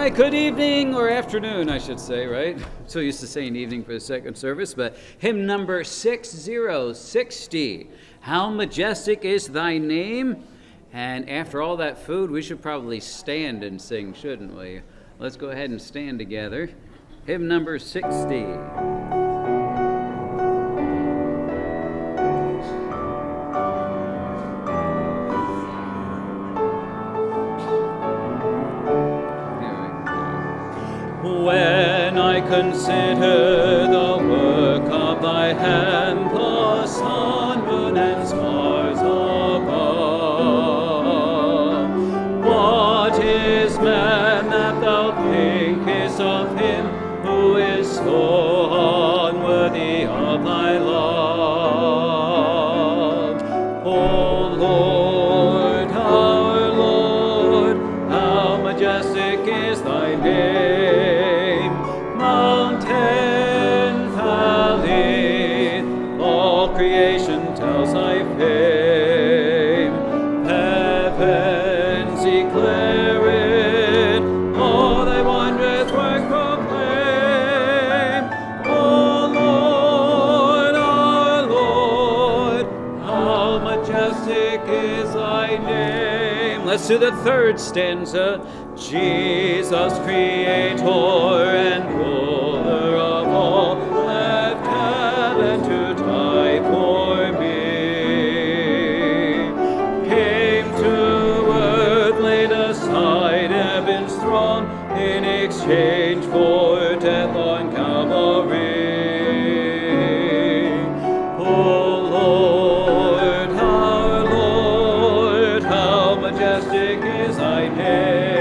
right, good evening, or afternoon, I should say, right? I'm so used to saying evening for the second service, but hymn number 6060, How Majestic is Thy Name. And after all that food, we should probably stand and sing, shouldn't we? Let's go ahead and stand together. Hymn number 60. When I consider the work of thy hand, the sun, moon, and stars above, what is man that thou thinkest of him who is so unworthy of thy love? O Lord, our Lord, how majestic is thy name! Creation tells thy fame, heavens declare it, all thy wondrous work proclaim. O Lord, our Lord, how majestic is thy name. Let's do the third stanza. Jesus, creator and ruler of all, left heaven to die for me, came to earth, laid aside heaven's throne in exchange for death on Calvary. O Lord, our Lord, how majestic is thy name!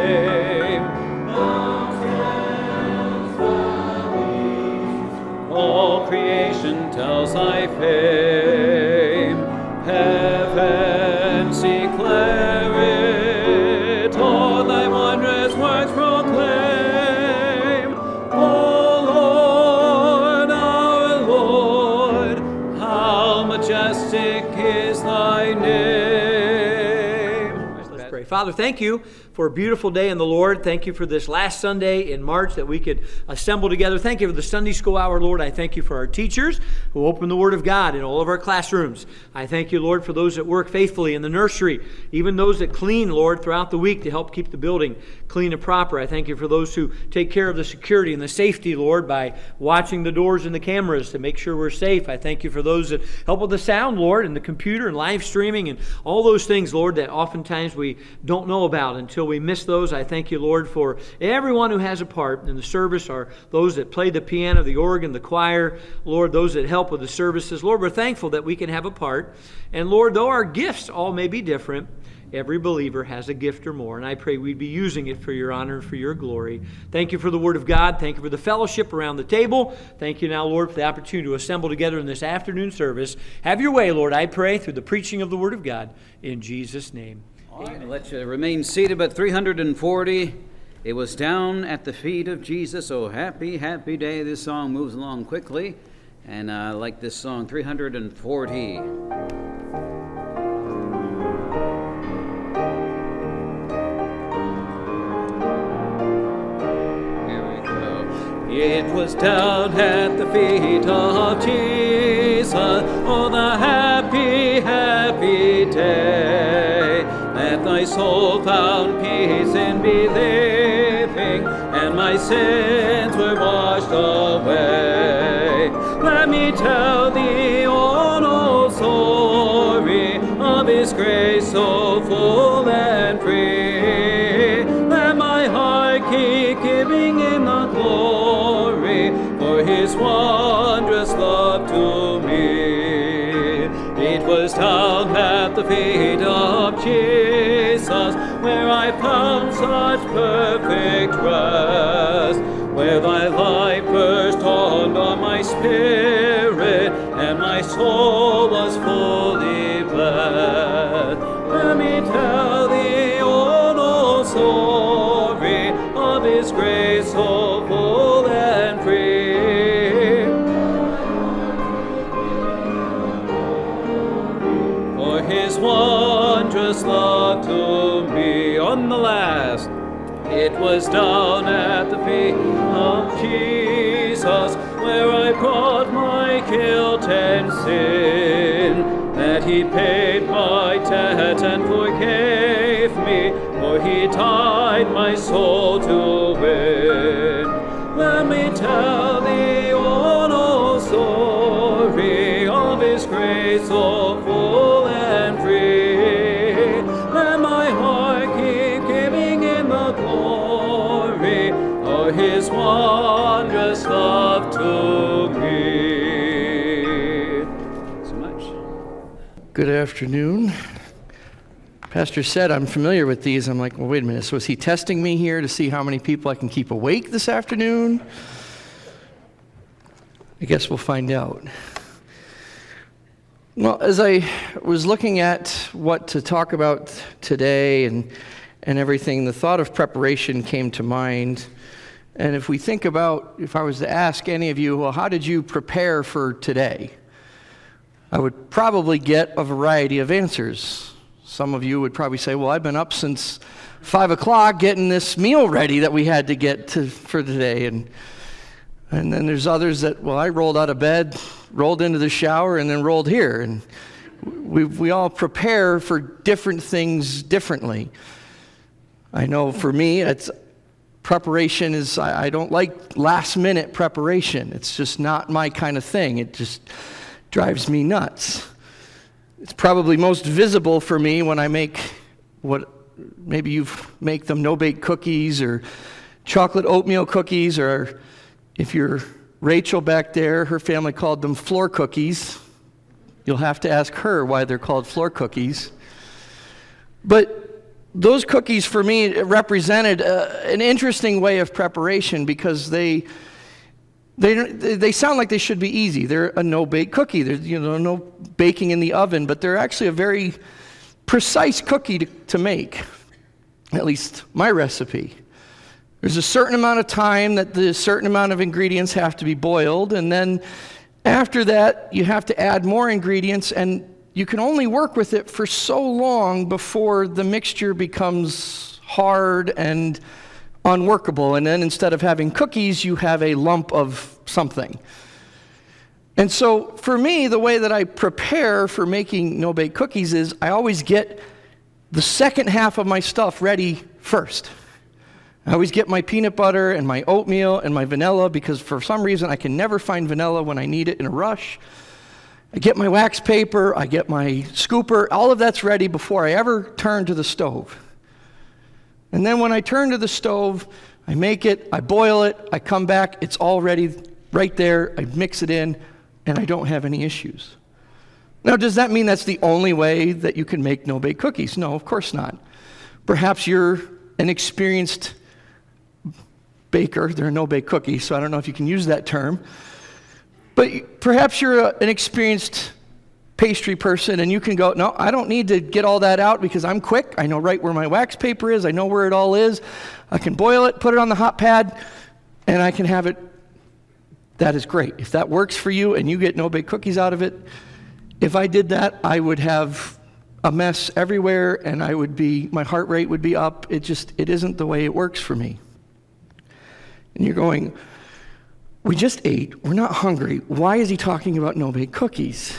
All creation tells thy fame, heavens declare it, all thy wondrous works proclaim. O Lord, our Lord, how majestic is thy name. Let's pray. Father, thank you for a beautiful day in the Lord. Thank you for this last Sunday in March that we could assemble together. Thank you for the Sunday school hour, Lord. I thank you for our teachers who open the Word of God in all of our classrooms. I thank you, Lord, for those that work faithfully in the nursery, even those that clean, Lord, throughout the week to help keep the building clean and proper. I thank you for those who take care of the security and the safety, Lord, by watching the doors and the cameras to make sure we're safe. I thank you for those that help with the sound, Lord, and the computer and live streaming and all those things, Lord, that oftentimes we don't know about until we miss those. I thank you, Lord, for everyone who has a part in the service, or those that play the piano, the organ, the choir, Lord, those that help with the services. Lord, we're thankful that we can have a part. And Lord, though our gifts all may be different, every believer has a gift or more, and I pray we'd be using it for your honor and for your glory. Thank you for the Word of God. Thank you for the fellowship around the table. Thank you now, Lord, for the opportunity to assemble together in this afternoon service. Have your way, Lord, I pray, through the preaching of the Word of God. In Jesus' name. All right, let's remain seated, but 340, it was down at the feet of Jesus. Oh, happy, happy day. This song moves along quickly, and I like this song, 340. Here we go. It was down at the feet of Jesus, oh, the happy, happy day, that thy soul found peace in believing, and my sins were washed away. Let me tell thee all old story of his grace so full and free. Let my heart keep giving him the glory for his wondrous love to me. It was down at the feet of Jesus where I found such perfect rest, where thy light first dawned on my spirit, and my soul was fully blessed. Let me tell thee all old story of his grace so full and free. His wondrous love to me. On the last, It was down at the feet of Jesus where I brought my guilt and sin, that he paid my debt and forgave me, for he died my soul to win. Let me tell thee all the story of his grace so full and free. Let my heart keep giving him the glory of his wondrous love to me. So much. Good afternoon. Pastor said I'm familiar with these. I'm like, well, wait a minute. So is he testing me here to see how many people I can keep awake this afternoon? I guess we'll find out. Well, as I was looking at what to talk about today and everything, the thought of preparation came to mind. And if we think about, if I was to ask any of you, well, how did you prepare for today? I would probably get a variety of answers. Some of you would probably say, well, I've been up since 5 o'clock getting this meal ready that we had to get for today. And then there's others that, well, I rolled out of bed, rolled into the shower, and then rolled here. And we all prepare for different things differently. I know for me, preparation is, I don't like last-minute preparation. It's just not my kind of thing. It just drives me nuts. It's probably most visible for me when I make what, maybe you make them no-bake cookies or chocolate oatmeal cookies, or if you're Rachel back there, her family called them floor cookies. You'll have to ask her why they're called floor cookies. But those cookies for me represented an interesting way of preparation because they sound like they should be easy. They're a no-bake cookie. There's no baking in the oven, but they're actually a very precise cookie to make, at least my recipe. There's a certain amount of time that the certain amount of ingredients have to be boiled, and then after that, you have to add more ingredients, and you can only work with it for so long before the mixture becomes hard and unworkable, and then instead of having cookies, you have a lump of something. And so for me, the way that I prepare for making no-bake cookies is I always get the second half of my stuff ready first. I always get my peanut butter and my oatmeal and my vanilla because for some reason I can never find vanilla when I need it in a rush. I get my wax paper, I get my scooper, all of that's ready before I ever turn to the stove. And then when I turn to the stove, I make it, I boil it, I come back, it's all ready right there, I mix it in, and I don't have any issues. Now, does that mean that's the only way that you can make no-bake cookies? No, of course not. Perhaps you're an experienced baker. They're a no-bake cookie, so I don't know if you can use that term. But perhaps you're an experienced pastry person, and you can go, no, I don't need to get all that out because I'm quick. I know right where my wax paper is. I know where it all is. I can boil it, put it on the hot pad, and I can have it. That is great. If that works for you and you get no-bake cookies out of it, if I did that, I would have a mess everywhere, and my heart rate would be up. It isn't the way it works for me. And you're going, we just ate. We're not hungry. Why is he talking about no-bake cookies?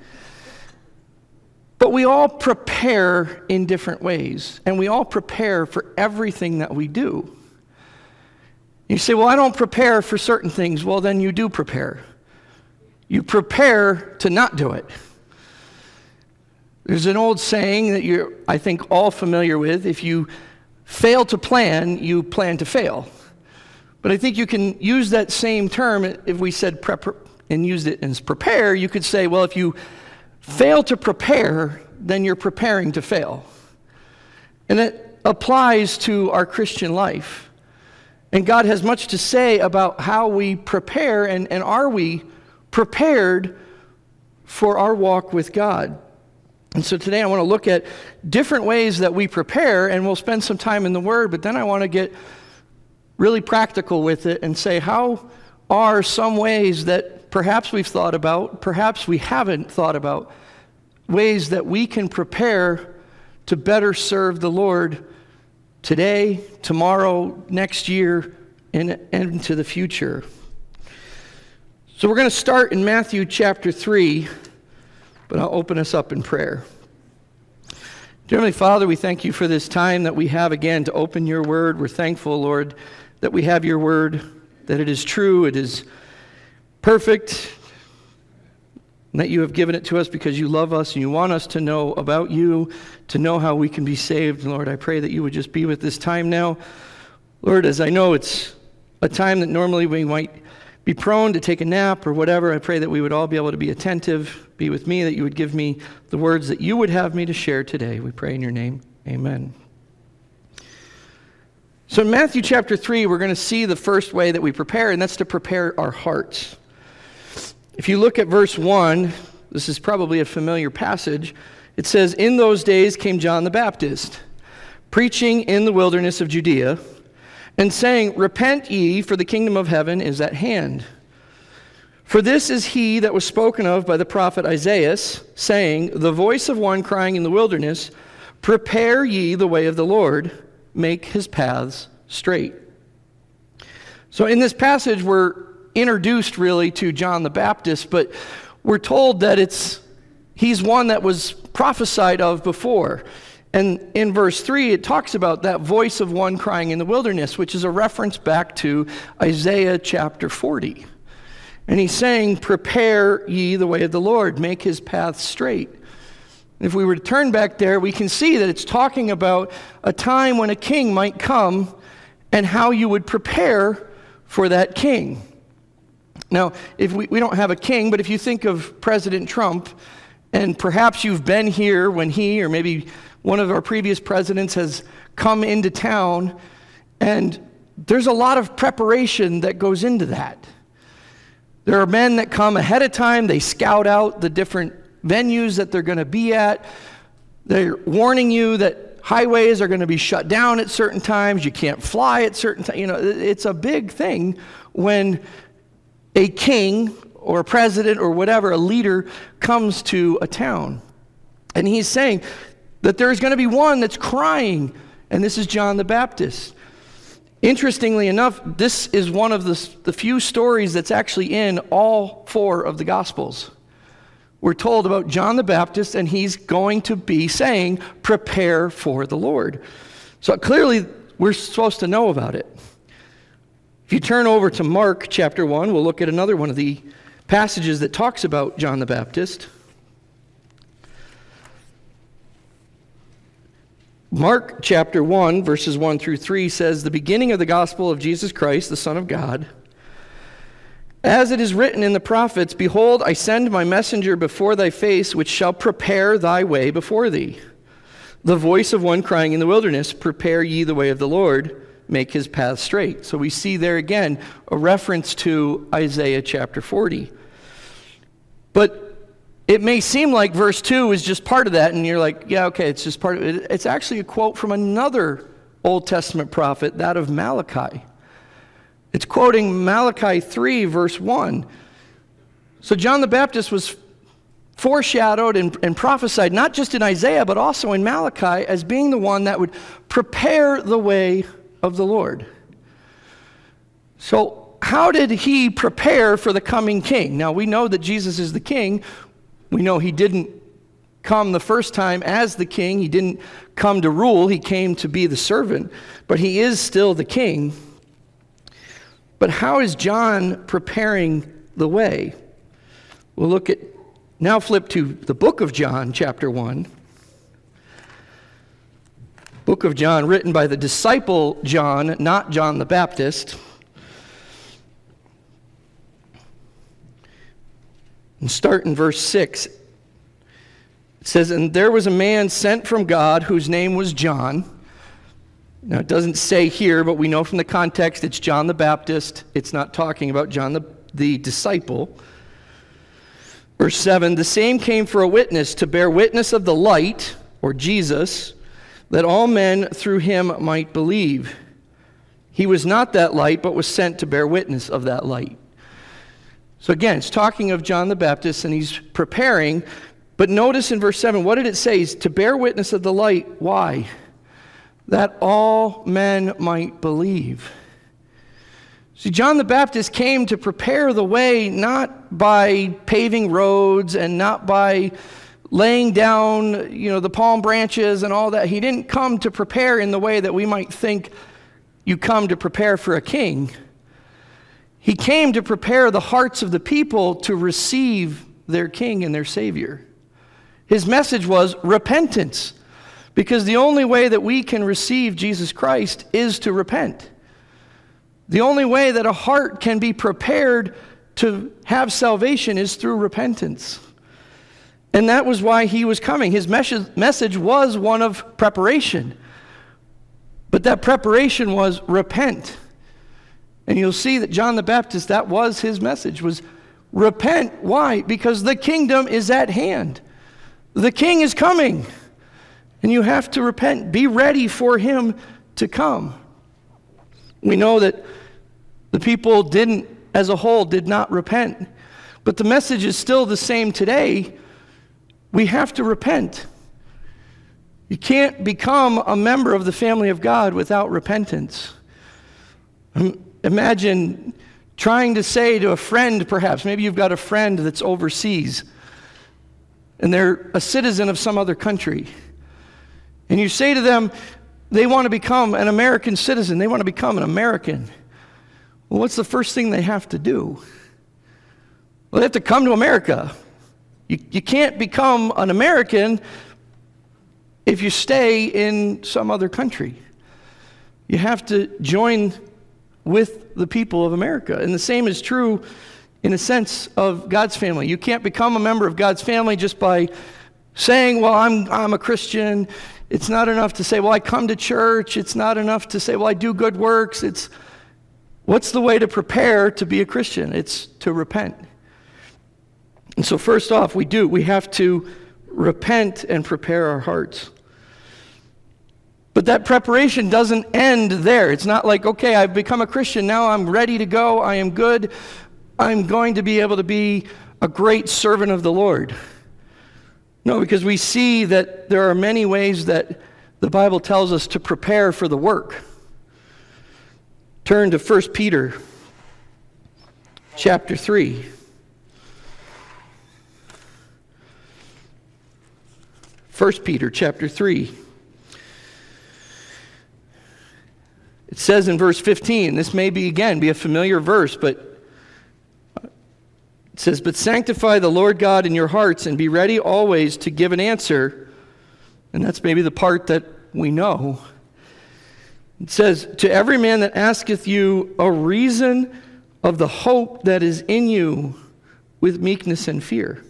But we all prepare in different ways, and we all prepare for everything that we do. You say, well, I don't prepare for certain things. Well, then you do prepare. You prepare to not do it. There's an old saying that you're, I think, all familiar with. If you fail to plan, you plan to fail. But I think you can use that same term if we said and used it as prepare. You could say, well, if you fail to prepare, then you're preparing to fail. And it applies to our Christian life. And God has much to say about how we prepare and are we prepared for our walk with God. And so today I want to look at different ways that we prepare, and we'll spend some time in the Word, but then I want to get really practical with it and say, how are some ways that perhaps we've thought about, perhaps we haven't thought about, ways that we can prepare to better serve the Lord today, tomorrow, next year, and into the future. So we're going to start in Matthew chapter 3, but I'll open us up in prayer. Dear Heavenly Father, we thank you for this time that we have again to open your word. We're thankful, Lord, that we have your word, that it is true, it is perfect, and that you have given it to us because you love us and you want us to know about you, to know how we can be saved. And Lord, I pray that you would just be with this time now. Lord, as I know it's a time that normally we might be prone to take a nap or whatever, I pray that we would all be able to be attentive, be with me, that you would give me the words that you would have me to share today. We pray in your name. Amen. So in Matthew chapter 3, we're going to see the first way that we prepare, and that's to prepare our hearts. If you look at verse 1, this is probably a familiar passage. It says, "In those days came John the Baptist, preaching in the wilderness of Judea, and saying, 'Repent ye, for the kingdom of heaven is at hand.' For this is he that was spoken of by the prophet Isaiah, saying, 'The voice of one crying in the wilderness, Prepare ye the way of the Lord, make his paths straight.'" So in this passage, we're introduced really to John the Baptist, but we're told that he's one that was prophesied of before. And in verse 3, it talks about that voice of one crying in the wilderness, which is a reference back to Isaiah chapter 40. And he's saying, "Prepare ye the way of the Lord, make his paths straight." If we were to turn back there, we can see that it's talking about a time when a king might come and how you would prepare for that king. Now, if we don't have a king, but if you think of President Trump, and perhaps you've been here when he or maybe one of our previous presidents has come into town, and there's a lot of preparation that goes into that. There are men that come ahead of time, they scout out the different venues that they're going to be at. They're warning you that highways are going to be shut down at certain times, you can't fly at certain times. You know, it's a big thing when a king or a president or whatever, a leader, comes to a town. And he's saying that there's going to be one that's crying, and this is John the Baptist. Interestingly enough, this is one of the few stories that's actually in all 4 of the Gospels. We're told about John the Baptist, and he's going to be saying, "Prepare for the Lord." So clearly, we're supposed to know about it. If you turn over to Mark chapter 1, we'll look at another one of the passages that talks about John the Baptist. Mark chapter 1, verses 1 through 3 says, "The beginning of the gospel of Jesus Christ, the Son of God. As it is written in the prophets, Behold, I send my messenger before thy face, which shall prepare thy way before thee. The voice of one crying in the wilderness, Prepare ye the way of the Lord, make his path straight." So we see there again a reference to Isaiah chapter 40. But it may seem like verse 2 is just part of that, and you're like, yeah, okay, it's just part of it. It's actually a quote from another Old Testament prophet, that of Malachi. It's quoting Malachi 3, verse 1. So John the Baptist was foreshadowed and prophesied, not just in Isaiah, but also in Malachi, as being the one that would prepare the way of the Lord. So how did he prepare for the coming king? Now, we know that Jesus is the king. We know he didn't come the first time as the king. He didn't come to rule. He came to be the servant. But he is still the king. But how is John preparing the way? We'll now flip to the book of John, chapter 1. Book of John, written by the disciple John, not John the Baptist. And start in verse 6. It says, "And there was a man sent from God whose name was John." Now, it doesn't say here, but we know from the context it's John the Baptist. It's not talking about John the disciple. Verse 7, "The same came for a witness, to bear witness of the light," or Jesus, "that all men through him might believe. He was not that light, but was sent to bear witness of that light." So again, it's talking of John the Baptist, and he's preparing. But notice in verse 7, what did it say? To bear witness of the light. Why? that all men might believe. See, John the Baptist came to prepare the way, not by paving roads and not by laying down, the palm branches and all that. He didn't come to prepare in the way that we might think you come to prepare for a king. He came to prepare the hearts of the people to receive their king and their savior. His message was repentance, because the only way that we can receive Jesus Christ is to repent. The only way that a heart can be prepared to have salvation is through repentance. And that was why he was coming. His message was one of preparation. But that preparation was repent. And you'll see that John the Baptist, that was his message, was repent. Why? Because the kingdom is at hand. The king is coming. And you have to repent. Be ready for him to come. We know that the people as a whole, did not repent. But the message is still the same today. We have to repent. You can't become a member of the family of God without repentance. Imagine trying to say to a friend, perhaps, maybe you've got a friend that's overseas, and they're a citizen of some other country. And you say to them, they want to become an American citizen. They want to become an American. Well, what's the first thing they have to do? Well, they have to come to America. You can't become an American if you stay in some other country. You have to join with the people of America. And the same is true in a sense of God's family. You can't become a member of God's family just by saying, well, I'm a Christian. It's not enough to say, well, I come to church. It's not enough to say, well, I do good works. What's the way to prepare to be a Christian? It's to repent. And so first off, we have to repent and prepare our hearts. But that preparation doesn't end there. It's not like, okay, I've become a Christian, now I'm ready to go, I am good, I'm going to be able to be a great servant of the Lord. No, because we see that there are many ways that the Bible tells us to prepare for the work. Turn to 1 Peter chapter 3. 1 Peter chapter 3. It says in verse 15, this may be a familiar verse, but it says, "But sanctify the Lord God in your hearts, and be ready always to give an answer." And that's maybe the part that we know. It says, "To every man that asketh you a reason of the hope that is in you with meekness and fear."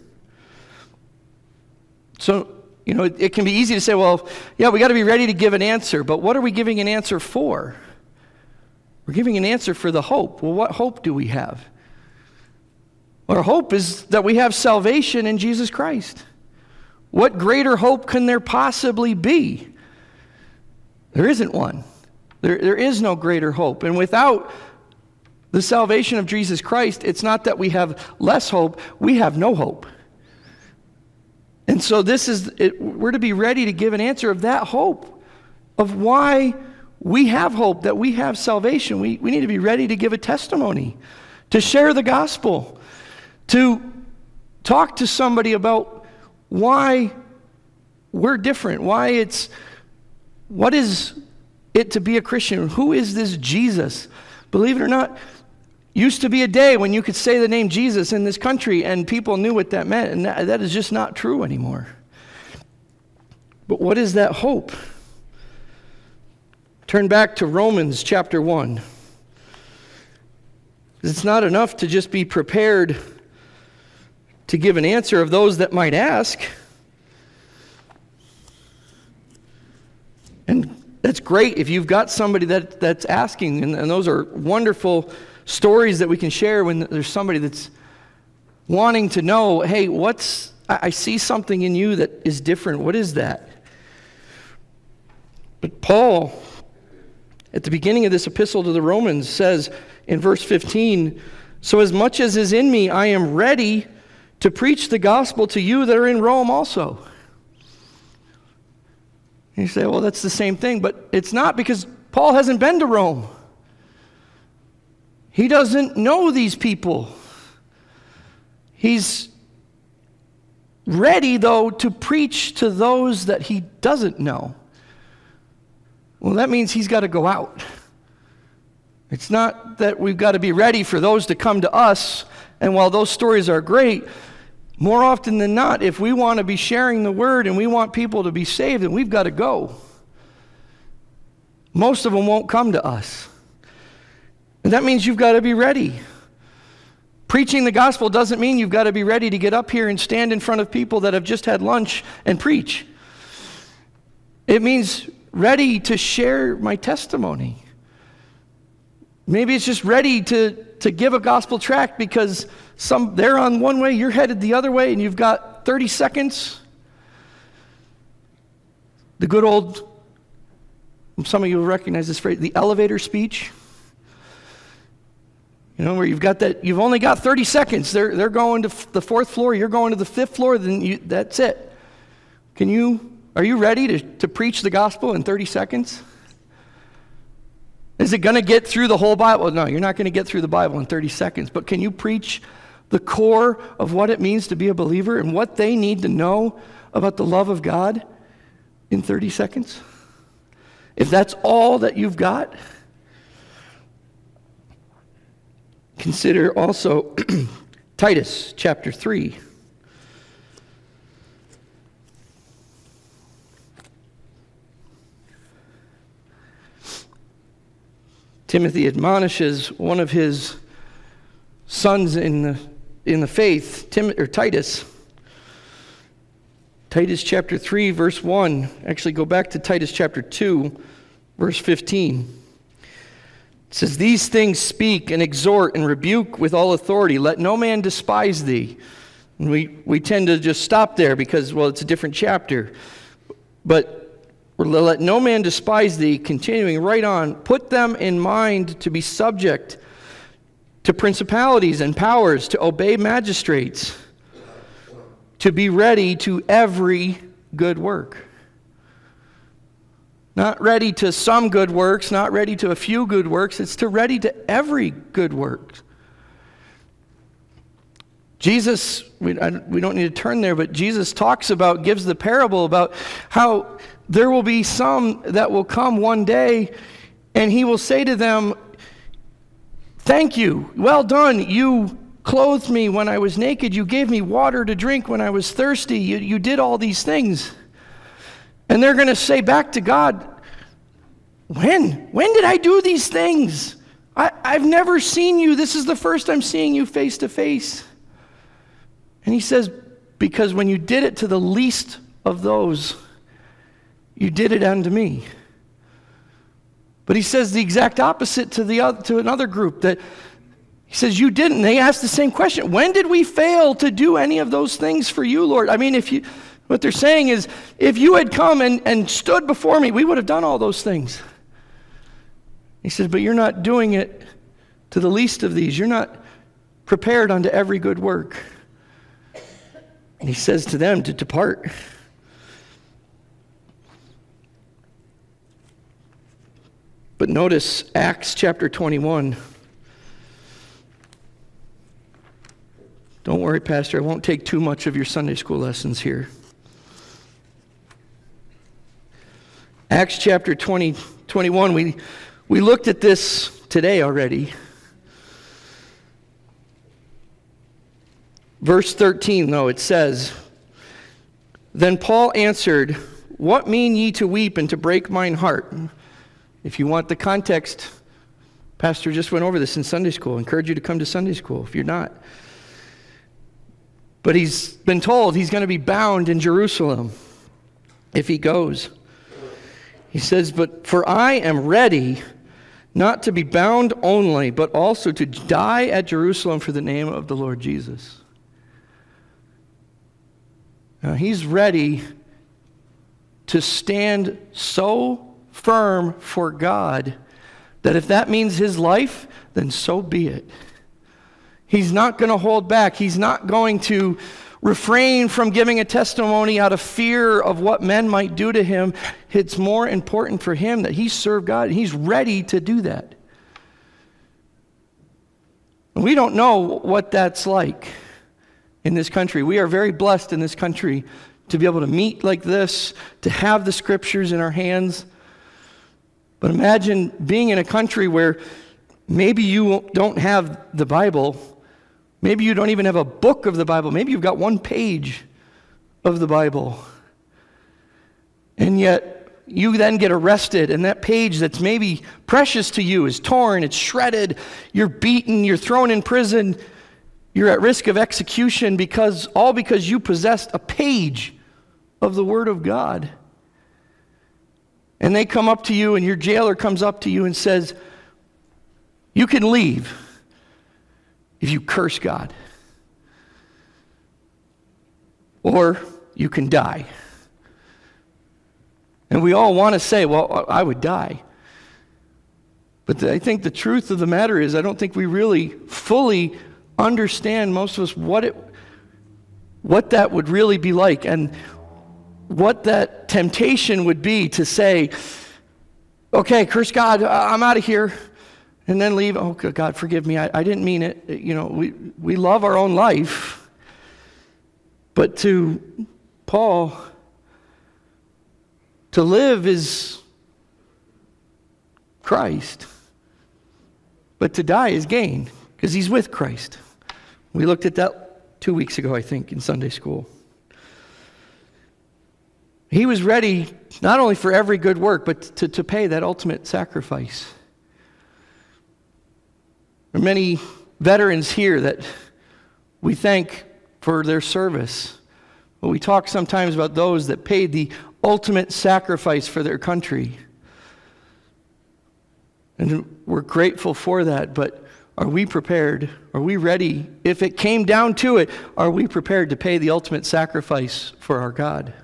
So, it can be easy to say, well, yeah, we got to be ready to give an answer, but what are we giving an answer for? We're giving an answer for the hope. Well, what hope do we have? Our hope is that we have salvation in Jesus Christ. What greater hope can there possibly be? There isn't one. There is no greater hope. And without the salvation of Jesus Christ, it's not that we have less hope, we have no hope. And so we're to be ready to give an answer of that hope, of why we have hope, that we have salvation. We need to be ready to give a testimony, to share the gospel, to talk to somebody about why we're different, what is it to be a Christian? Who is this Jesus? Believe it or not, used to be a day when you could say the name Jesus in this country and people knew what that meant, and that is just not true anymore. But what is that hope? Turn back to Romans chapter 1. It's not enough to just be prepared to give an answer of those that might ask. And that's great if you've got somebody that's asking, and those are wonderful stories that we can share when there's somebody that's wanting to know, hey, I see something in you that is different. What is that? But Paul, at the beginning of this epistle to the Romans, says in verse 15, "So as much as is in me, I am ready to preach the gospel to you that are in Rome also." You say, well, that's the same thing, but it's not, because Paul hasn't been to Rome. He doesn't know these people. He's ready, though, to preach to those that he doesn't know. Well, that means he's got to go out. It's not that we've got to be ready for those to come to us, and while those stories are great, more often than not, if we want to be sharing the word and we want people to be saved, then we've got to go. Most of them won't come to us. And that means you've got to be ready. Preaching the gospel doesn't mean you've got to be ready to get up here and stand in front of people that have just had lunch and preach. It means ready to share my testimony. Maybe it's just ready to give a gospel tract because they're on one way, you're headed the other way, and you've got 30 seconds. The good old, some of you will recognize this phrase, the elevator speech. You know, where you've only got 30 seconds. They're going to the 4th floor, you're going to the 5th floor, then that's it. Are you ready to preach the gospel in 30 seconds? Is it going to get through the whole Bible? No, you're not going to get through the Bible in 30 seconds. But can you preach the core of what it means to be a believer and what they need to know about the love of God in 30 seconds? If that's all that you've got, consider also Titus chapter 3. Timothy admonishes one of his sons in the faith, Titus. Titus chapter 3, verse 1. Actually, go back to Titus chapter 2, verse 15. It says, "These things speak and exhort and rebuke with all authority. Let no man despise thee." And we tend to just stop there because, well, it's a different chapter. But let no man despise thee, continuing right on. Put them in mind to be subject to principalities and powers, to obey magistrates, to be ready to every good work. Not ready to some good works, not ready to a few good works. It's to ready to every good work. Jesus, we don't need to turn there, but Jesus gives the parable about how there will be some that will come one day, and he will say to them, "Thank you, well done, you clothed me when I was naked, you gave me water to drink when I was thirsty, you did all these things." And they're going to say back to God, When did I do these things? I've never seen you. This is the first I'm seeing you face to face. And he says, because when you did it to the least of those, you did it unto me. But he says the exact opposite to another group, that he says, you didn't. They ask the same question. When did we fail to do any of those things for you, Lord? I mean, what they're saying is, if you had come and stood before me, we would have done all those things. He says, but you're not doing it to the least of these. You're not prepared unto every good work. And he says to them to depart. But notice Acts chapter 21. Don't worry, Pastor, I won't take too much of your Sunday school lessons here. Acts chapter 21, we looked at this today already. Verse 13, though, it says, "Then Paul answered, What mean ye to weep and to break mine heart?" If you want the context, Pastor just went over this in Sunday school. I encourage you to come to Sunday school if you're not. But he's been told he's going to be bound in Jerusalem if he goes. He says, "But for I am ready not to be bound only, but also to die at Jerusalem for the name of the Lord Jesus." Now, he's ready to stand so firm for God that if that means his life, then so be it. He's not going to hold back. He's not going to refrain from giving a testimony out of fear of what men might do to him. It's more important for him that he serve God, and he's ready to do that. We don't know what that's like in this country. We are very blessed in this country to be able to meet like this, to have the scriptures in our hands. But imagine being in a country where maybe you don't have the Bible. Maybe you don't even have a book of the Bible. Maybe you've got one page of the Bible. And yet you then get arrested, and that page that's maybe precious to you is torn, it's shredded, you're beaten, you're thrown in prison, you're at risk of execution because you possessed a page of the Word of God. And they come up to you, and your jailer comes up to you and says, you can leave if you curse God. Or you can die. And we all want to say, well, I would die. But I think the truth of the matter is, I don't think we really fully understand, most of us, what that would really be like, and what that temptation would be to say, okay, curse God, I'm out of here, and then leave. Oh, God, forgive me, I didn't mean it. You know, we love our own life, but to Paul, to live is Christ, but to die is gain, because he's with Christ. We looked at that 2 weeks ago, I think, in Sunday school. He was ready not only for every good work, but to pay that ultimate sacrifice. There are many veterans here that we thank for their service. But we talk sometimes about those that paid the ultimate sacrifice for their country. And we're grateful for that, but are we prepared? Are we ready? If it came down to it, are we prepared to pay the ultimate sacrifice for our God?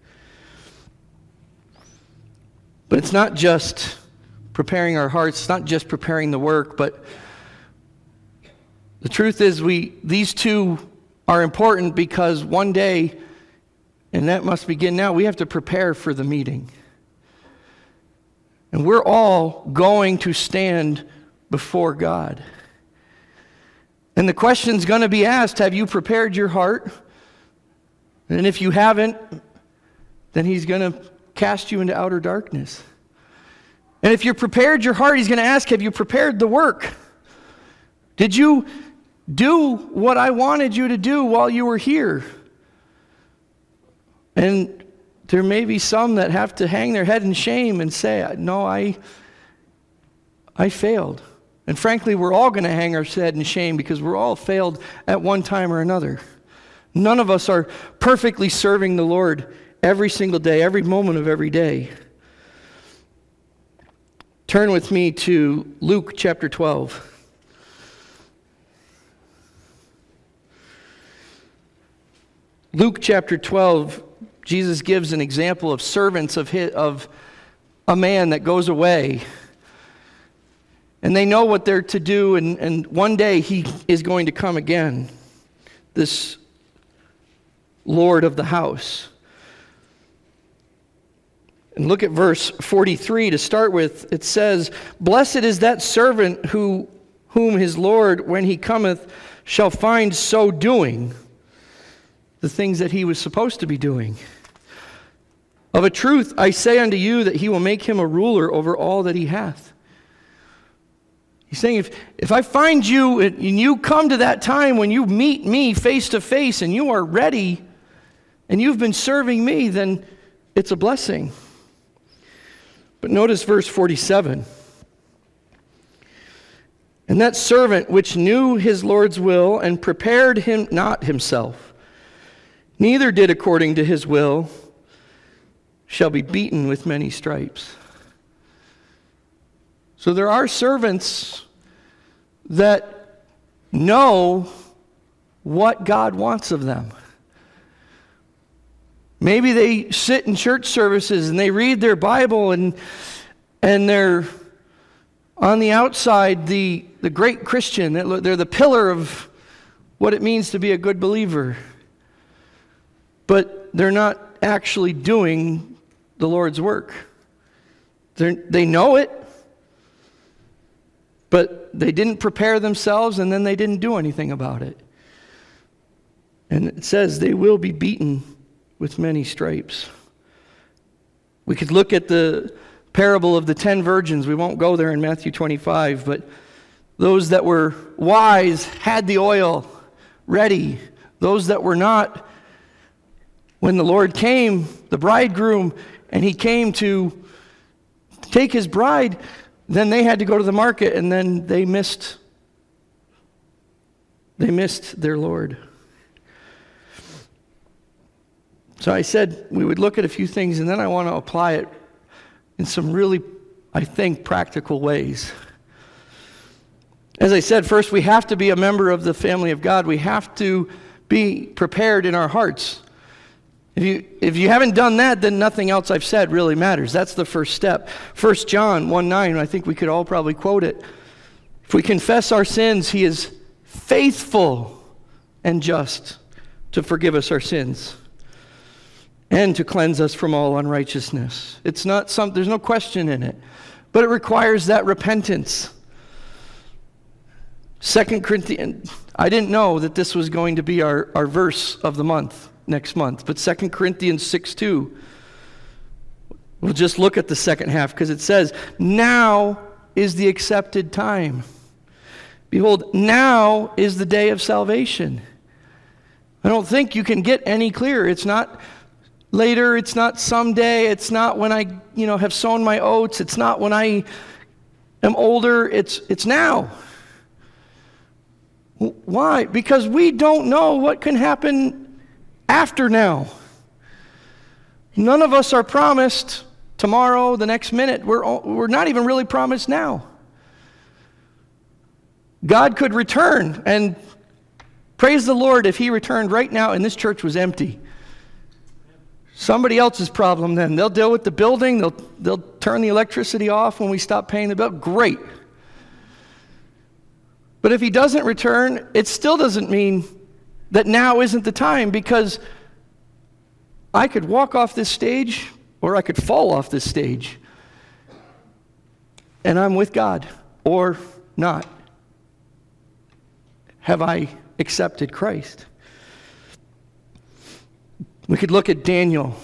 But it's not just preparing our hearts, it's not just preparing the work, but the truth is these two are important because one day, and that must begin now, we have to prepare for the meeting. And we're all going to stand before God. And the question's going to be asked, have you prepared your heart? And if you haven't, then he's going to cast you into outer darkness. And if you prepared your heart, he's going to ask, have you prepared the work? Did you do what I wanted you to do while you were here? And there may be some that have to hang their head in shame and say, no, I failed. And frankly, we're all going to hang our head in shame because we're all failed at one time or another. None of us are perfectly serving the Lord every single day, every moment of every day. Turn with me to Luke chapter 12. Luke chapter 12, Jesus gives an example of servants of a man that goes away. And they know what they're to do, and one day he is going to come again, this Lord of the house. And look at verse 43 to start with. It says, "Blessed is that servant whom his Lord, when he cometh, shall find so doing the things that he was supposed to be doing. Of a truth, I say unto you that he will make him a ruler over all that he hath." He's saying, if I find you and you come to that time when you meet me face to face and you are ready and you've been serving me, then it's a blessing. But notice verse 47. "And that servant which knew his Lord's will and prepared him not himself, neither did according to his will, shall be beaten with many stripes." So there are servants that know what God wants of them. Maybe they sit in church services and they read their Bible and they're on the outside the great Christian. They're the pillar of what it means to be a good believer. but they're not actually doing the Lord's work. They know it, but they didn't prepare themselves, and then they didn't do anything about it. And it says they will be beaten with many stripes. We could look at the parable of the 10 virgins. We won't go there in Matthew 25, but those that were wise had the oil ready. Those that were not, when the Lord came, the bridegroom, and he came to take his bride, then they had to go to the market, and then they missed their Lord. So I said we would look at a few things, and then I want to apply it in some really, I think, practical ways. As I said, first, we have to be a member of the family of God. We have to be prepared in our hearts. If you haven't done that, then nothing else I've said really matters. That's the first step. 1 John 1:9, I think we could all probably quote it. If we confess our sins, he is faithful and just to forgive us our sins and to cleanse us from all unrighteousness. There's no question in it, but it requires that repentance. 2 Corinthians, I didn't know that this was going to be our verse of the month, next month, but 2 Corinthians 6:2. We'll just look at the second half because it says, now is the accepted time. Behold, now is the day of salvation. I don't think you can get any clearer. It's not later, it's not someday, it's not when I, have sown my oats, it's not when I am older, it's now. Why? Because we don't know what can happen after now. None of us are promised tomorrow, the next minute. We're not even really promised now. God could return, and praise the Lord if he returned right now and this church was empty. Somebody else's problem then. They'll deal with the building. They'll turn the electricity off when we stop paying the bill. Great. But if he doesn't return, it still doesn't mean that now isn't the time, because I could walk off this stage or I could fall off this stage and I'm with God or not. Have I accepted Christ? We could look at Daniel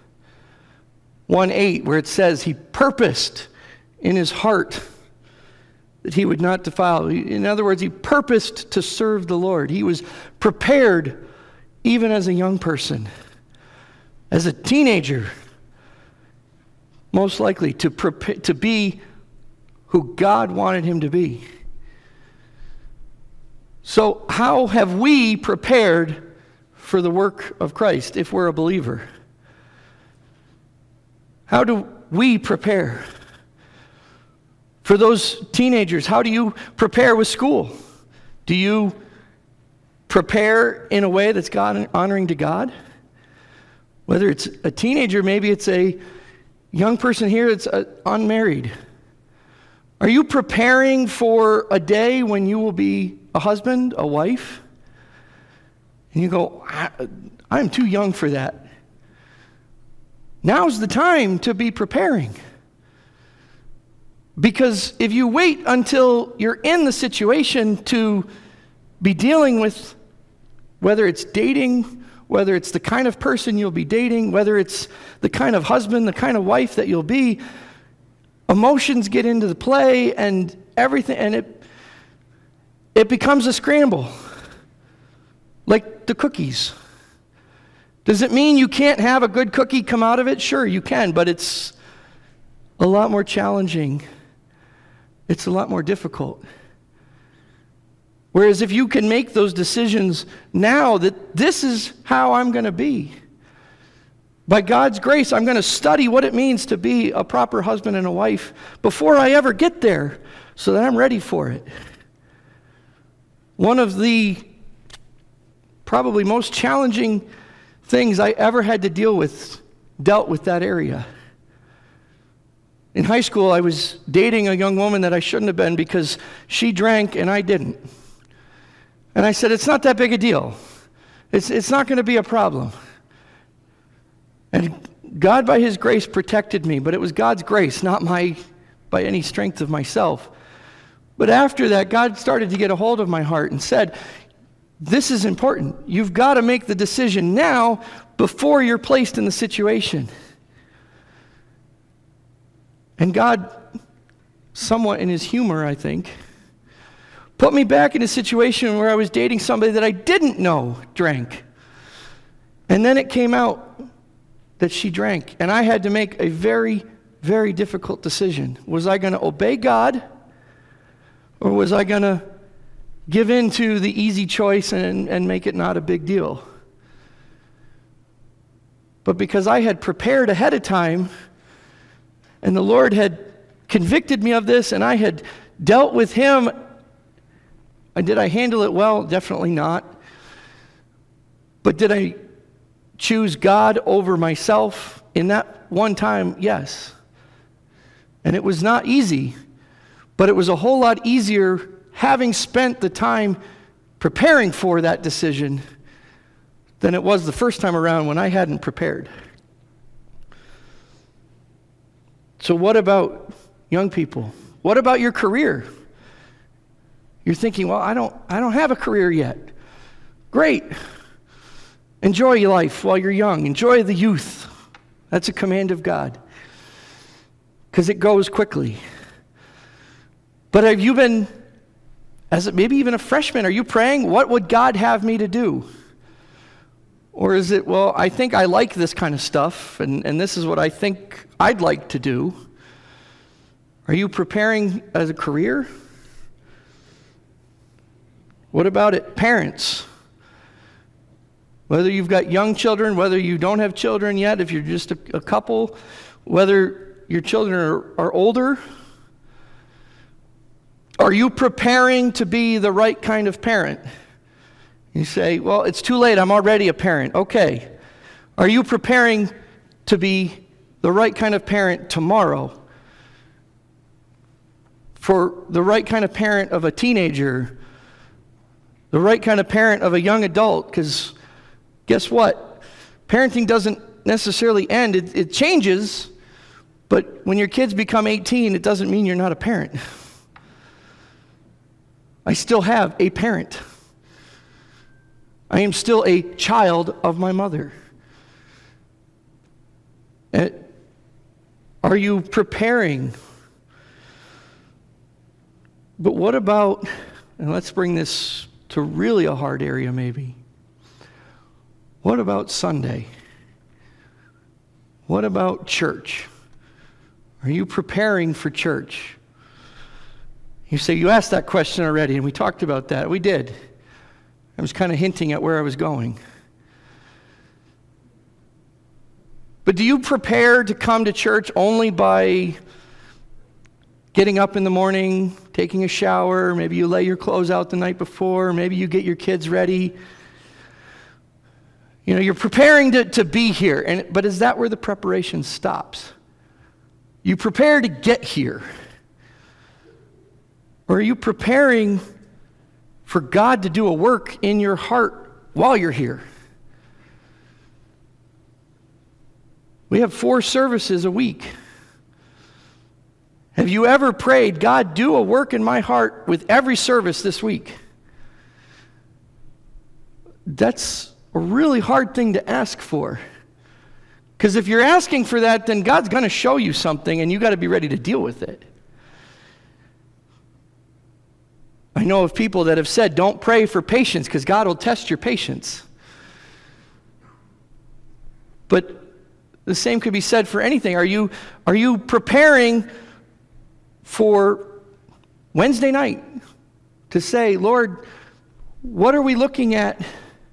1:8, where it says he purposed in his heart that he would not defile. In other words, he purposed to serve the Lord. He was prepared even as a young person, as a teenager, most likely to be who God wanted him to be. So how have we prepared for the work of Christ if we're a believer? How do we prepare? For those teenagers, how do you prepare with school? Do you prepare in a way that's honoring to God? Whether it's a teenager, maybe it's a young person here that's unmarried. Are you preparing for a day when you will be a husband, a wife? And you go, I'm too young for that. Now's the time to be preparing. Because if you wait until you're in the situation to be dealing with, whether it's dating, whether it's the kind of person you'll be dating, whether it's the kind of husband, the kind of wife that you'll be, emotions get into the play and everything, and it becomes a scramble. Like the cookies. Does it mean you can't have a good cookie come out of it? Sure, you can, but it's a lot more challenging. It's a lot more difficult. Whereas if you can make those decisions now that this is how I'm going to be, by God's grace, I'm going to study what it means to be a proper husband and a wife before I ever get there so that I'm ready for it. One of the probably most challenging things I ever had to dealt with that area. In high school, I was dating a young woman that I shouldn't have been because she drank and I didn't. And I said, it's not that big a deal. It's not going to be a problem. And God, by his grace, protected me, but it was God's grace, not by any strength of myself. But after that, God started to get a hold of my heart and said, this is important. You've got to make the decision now before you're placed in the situation. And God, somewhat in his humor, I think, put me back in a situation where I was dating somebody that I didn't know drank. And then it came out that she drank. And I had to make a very, very difficult decision. Was I going to obey God? Or was I going to give in to the easy choice and make it not a big deal? But because I had prepared ahead of time, and the Lord had convicted me of this, and I had dealt with him, did I handle it well? Definitely not. But did I choose God over myself in that one time? Yes. And it was not easy, but it was a whole lot easier having spent the time preparing for that decision than it was the first time around when I hadn't prepared. So what about young people? What about your career? You're thinking, well, I don't have a career yet. Great. Enjoy your life while you're young. Enjoy the youth. That's a command of God, because it goes quickly. But have you been, as maybe even a freshman, are you praying, what would God have me to do? Or is it, well, I think I like this kind of stuff, and this is what I think I'd like to do? Are you preparing as a career? What about it, parents? Whether you've got young children, whether you don't have children yet, if you're just a couple, whether your children are older, are you preparing to be the right kind of parent? You say, well, it's too late, I'm already a parent. Okay. Are you preparing to be the right kind of parent tomorrow? For the right kind of parent of a teenager, the right kind of parent of a young adult, because guess what? Parenting doesn't necessarily end. It changes, but when your kids become 18, it doesn't mean you're not a parent. I still have a parent. I am still a child of my mother. Are you preparing? But what about, and let's bring this to really a hard area maybe. What about Sunday? What about church? Are you preparing for church? You say, you asked that question already, and we talked about that. We did. I was kind of hinting at where I was going. But do you prepare to come to church only by getting up in the morning, taking a shower, maybe you lay your clothes out the night before, maybe you get your kids ready? You know, you're preparing to be here, but is that where the preparation stops? You prepare to get here. Or are you preparing for God to do a work in your heart while you're here? We have 4 services a week. Have you ever prayed, God, do a work in my heart with every service this week? That's a really hard thing to ask for. Because if you're asking for that, then God's going to show you something, and you got to be ready to deal with it. I know of people that have said, don't pray for patience, because God will test your patience. But the same could be said for anything. Are you preparing for Wednesday night to say, Lord, what are we looking at?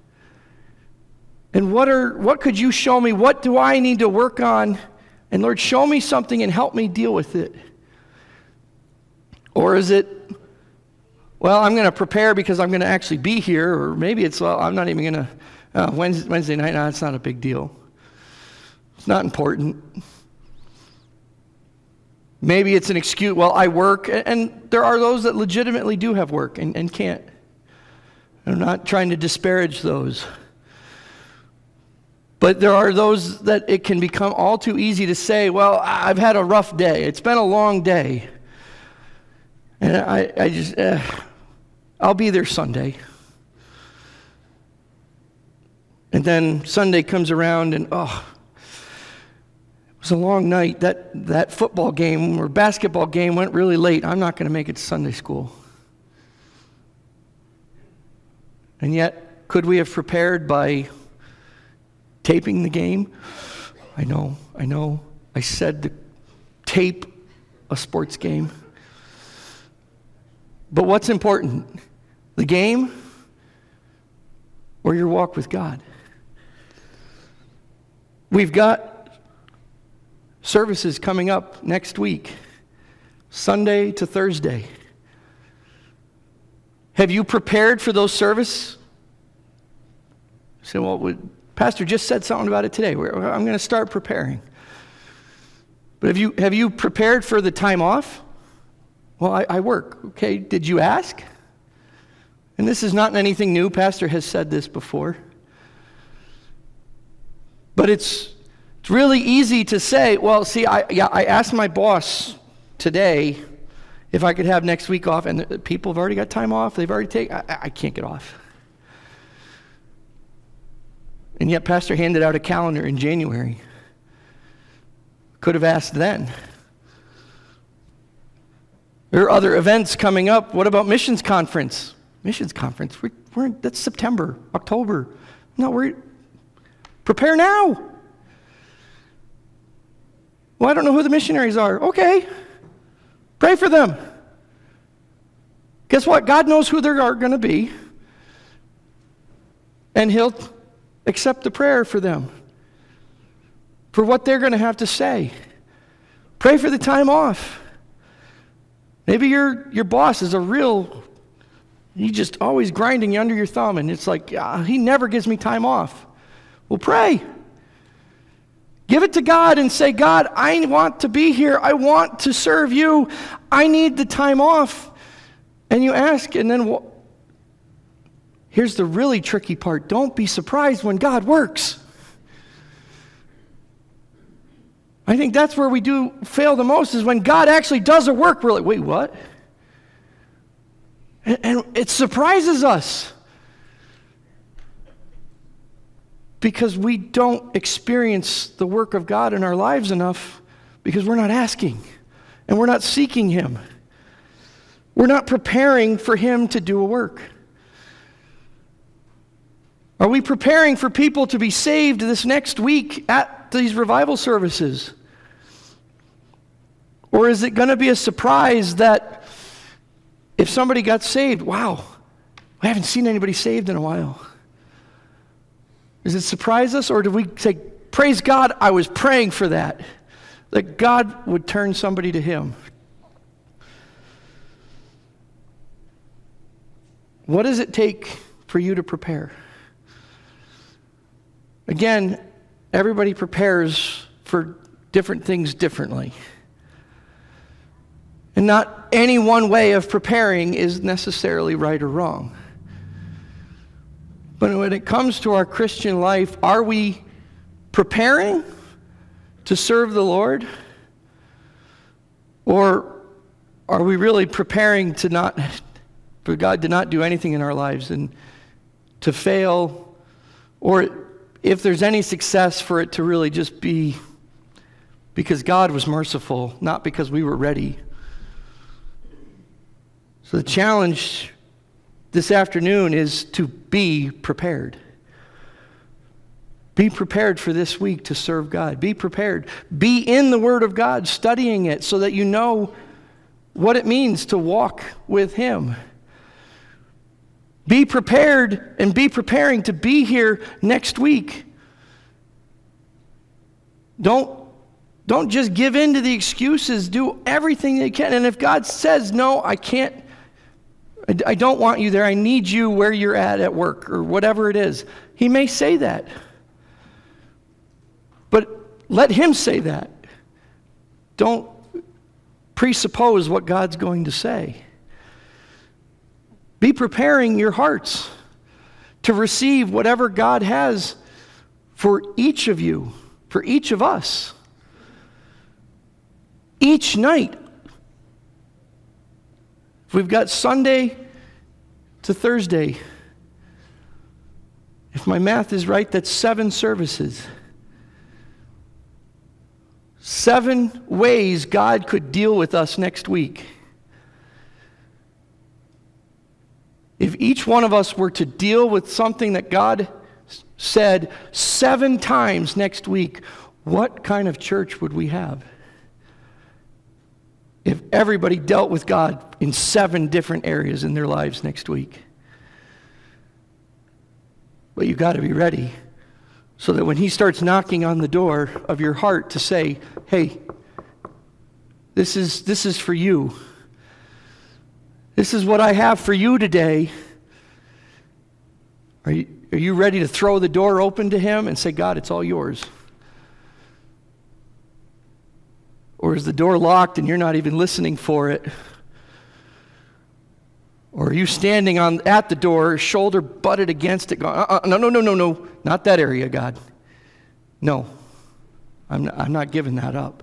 And what could you show me? What do I need to work on? And Lord, show me something and help me deal with it. Or is it, well, I'm going to prepare because I'm going to actually be here, or maybe it's, well, I'm not even going to, Wednesday night, no, it's not a big deal. It's not important. Maybe it's an excuse, well, I work, and there are those that legitimately do have work and can't. I'm not trying to disparage those. But there are those that it can become all too easy to say, well, I've had a rough day. It's been a long day. And I just, I'll be there Sunday. And then Sunday comes around and, it was a long night. That football game or basketball game went really late. I'm not going to make it to Sunday school. And yet, could we have prepared by taping the game? I know. I said to tape a sports game. But what's important? The game or your walk with God? We've got services coming up next week, Sunday to Thursday. Have you prepared for those services? You say, well, Pastor just said something about it today. I'm going to start preparing. But have you prepared for the time off? Well, I work. Okay, did you ask? And this is not anything new. Pastor has said this before. But it's really easy to say, well, see, I asked my boss today if I could have next week off, and people have already got time off. They've already taken, I can't get off. And yet Pastor handed out a calendar in January. Could have asked then. There are other events coming up. What about missions conference? Missions conference, that's September, October. No, prepare now. Well, I don't know who the missionaries are. Okay, pray for them. Guess what? God knows who they are going to be. And He'll accept the prayer for them, for what they're going to have to say. Pray for the time off. Maybe your boss is he's just always grinding you under your thumb, and it's like, he never gives me time off. Well, pray. Give it to God and say, God, I want to be here. I want to serve you. I need the time off. And you ask, and then here's the really tricky part. Don't be surprised when God works. I think that's where we do fail the most, is when God actually does a work. We're like, wait, what? And it surprises us. Because we don't experience the work of God in our lives enough, because we're not asking and we're not seeking Him. We're not preparing for Him to do a work. Are we preparing for people to be saved this next week at these revival services? Or is it going to be a surprise that if somebody got saved, wow, I haven't seen anybody saved in a while? Does it surprise us, or do we say, praise God, I was praying for that God would turn somebody to Him? What does it take for you to prepare? Again, everybody prepares for different things differently. And not any one way of preparing is necessarily right or wrong. But when it comes to our Christian life, are we preparing to serve the Lord? Or are we really preparing for God to not do anything in our lives and to fail? Or if there's any success, for it to really just be because God was merciful, not because we were ready. So the challenge this afternoon is to be prepared. Be prepared for this week to serve God. Be prepared. Be in the Word of God, studying it so that you know what it means to walk with Him. Be prepared and be preparing to be here next week. Don't just give in to the excuses. Do everything you can. And if God says, no, I can't, I don't want you there, I need you where you're at work, or whatever it is, He may say that. But let Him say that. Don't presuppose what God's going to say. Be preparing your hearts to receive whatever God has for each of you, for each of us. Each night. If we've got Sunday to Thursday, if my math is right, that's 7 services. 7 ways God could deal with us next week. If each one of us were to deal with something that God said 7 times next week, what kind of church would we have? If everybody dealt with God in 7 different areas in their lives next week. But you've got to be ready so that when He starts knocking on the door of your heart to say, hey, this is for you. This is what I have for you today. Are you ready to throw the door open to Him and say, God, it's all yours? Or is the door locked and you're not even listening for it? Or are you standing at the door, shoulder butted against it, going, no, not that area, God. No, I'm not giving that up.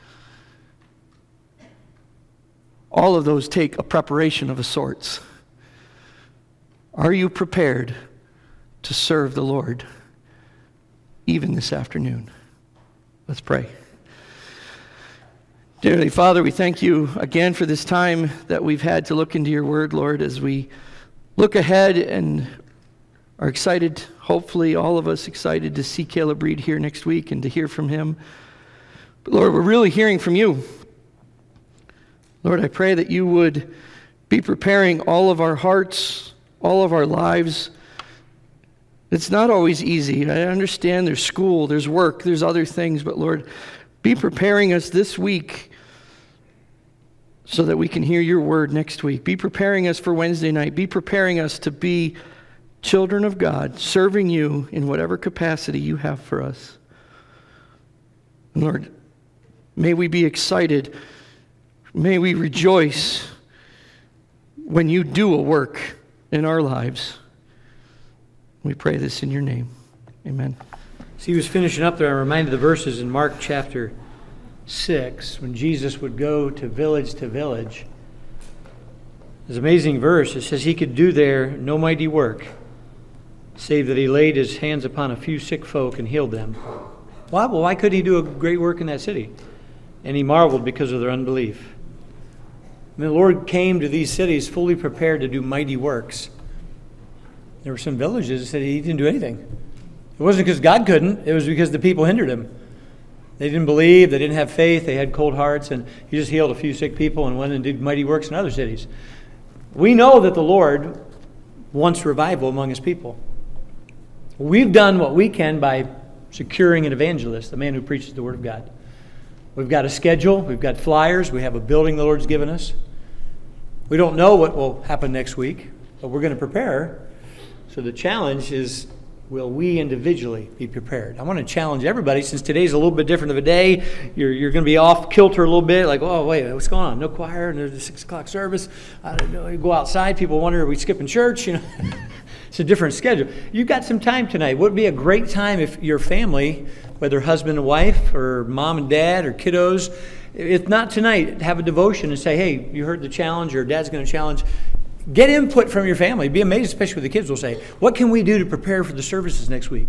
All of those take a preparation of a sorts. Are you prepared to serve the Lord even this afternoon? Let's pray. Dear Heavenly Father, we thank you again for this time that we've had to look into your word, Lord, as we look ahead and are excited, hopefully all of us excited to see Caleb Reed here next week and to hear from him. But Lord, we're really hearing from you. Lord, I pray that you would be preparing all of our hearts, all of our lives. It's not always easy. I understand there's school, there's work, there's other things, but Lord, be preparing us this week so that we can hear your word next week. Be preparing us for Wednesday night. Be preparing us to be children of God, serving you in whatever capacity you have for us. And Lord, may we be excited. May we rejoice when you do a work in our lives. We pray this in your name. Amen. As he was finishing up there, I'm reminded of the verses in Mark chapter 6, when Jesus would go to village. It's an amazing verse. It says he could do there no mighty work, save that he laid his hands upon a few sick folk and healed them. Why? Well, why couldn't he do a great work in that city? And he marveled because of their unbelief. I mean, the Lord came to these cities fully prepared to do mighty works. There were some villages that said he didn't do anything. It wasn't because God couldn't. It was because the people hindered him. They didn't believe. They didn't have faith. They had cold hearts. And he just healed a few sick people and went and did mighty works in other cities. We know that the Lord wants revival among his people. We've done what we can by securing an evangelist, the man who preaches the Word of God. We've got a schedule. We've got flyers. We have a building the Lord's given us. We don't know what will happen next week, but we're going to prepare. So the challenge is, will we individually be prepared? I want to challenge everybody, since today's a little bit different of a day. You're going to be off kilter a little bit, like, oh, wait, what's going on? No choir, and there's a 6 o'clock service. I don't know. You go outside, people wonder, are we skipping church? You know, it's a different schedule. You've got some time tonight. Would it be a great time if your family, whether husband and wife, or mom and dad, or kiddos, if not tonight, have a devotion and say, hey, you heard the challenge, or dad's going to challenge. Get input from your family. Be amazed, especially with the kids will say, what can we do to prepare for the services next week?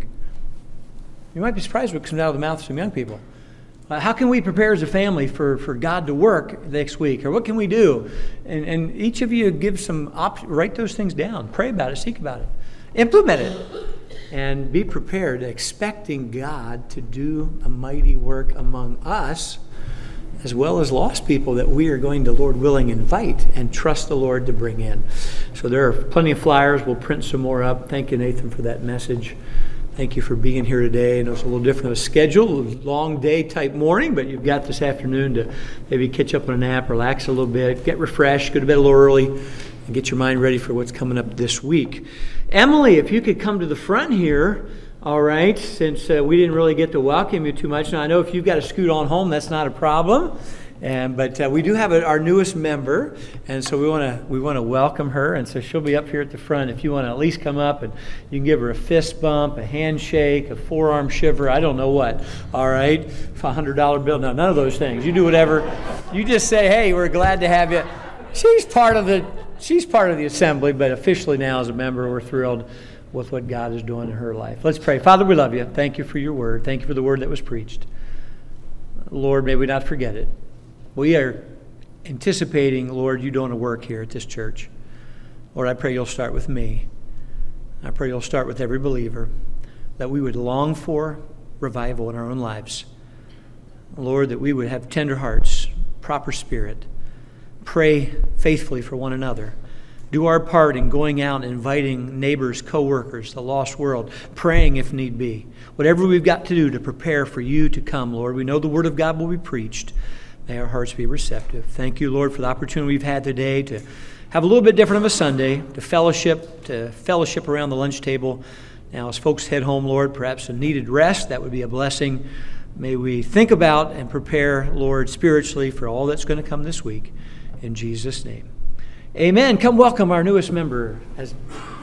You might be surprised what comes out of the mouth of some young people. How can we prepare as a family for God to work next week? Or what can we do? And each of you give some write those things down. Pray about it. Seek about it. Implement it. And be prepared, expecting God to do a mighty work among us, as well as lost people that we are going to, Lord willing, invite and trust the Lord to bring in. So there are plenty of flyers. We'll print some more up. Thank you, Nathan, for that message. Thank you for being here today. I know it's a little different of a schedule, a long day type morning, but you've got this afternoon to maybe catch up on a nap, relax a little bit, get refreshed, go to bed a little early, and get your mind ready for what's coming up this week. Emily, if you could come to the front here. All right, since we didn't really get to welcome you too much. Now, I know if you've got to scoot on home, that's not a problem. But we do have our newest member, and so we want to welcome her. And so she'll be up here at the front. If you want to at least come up, and you can give her a fist bump, a handshake, a forearm shiver. I don't know what. All right, $100 bill. No, none of those things. You do whatever. You just say, "Hey, we're glad to have you." She's part of the assembly, but officially now as a member, we're thrilled with what God is doing in her life. Let's pray. Father, we love you. Thank you for your word. Thank you for the word that was preached. Lord, may we not forget it. We are anticipating, Lord, you doing a work here at this church. Lord, I pray you'll start with me. I pray you'll start with every believer, that we would long for revival in our own lives. Lord, that we would have tender hearts, proper spirit, pray faithfully for one another, do our part in going out and inviting neighbors, co-workers, the lost world, praying if need be. Whatever we've got to do to prepare for you to come, Lord. We know the word of God will be preached. May our hearts be receptive. Thank you, Lord, for the opportunity we've had today to have a little bit different of a Sunday, to fellowship around the lunch table. Now, as folks head home, Lord, perhaps a needed rest, that would be a blessing. May we think about and prepare, Lord, spiritually for all that's going to come this week. In Jesus' name. Amen. Come welcome our newest member.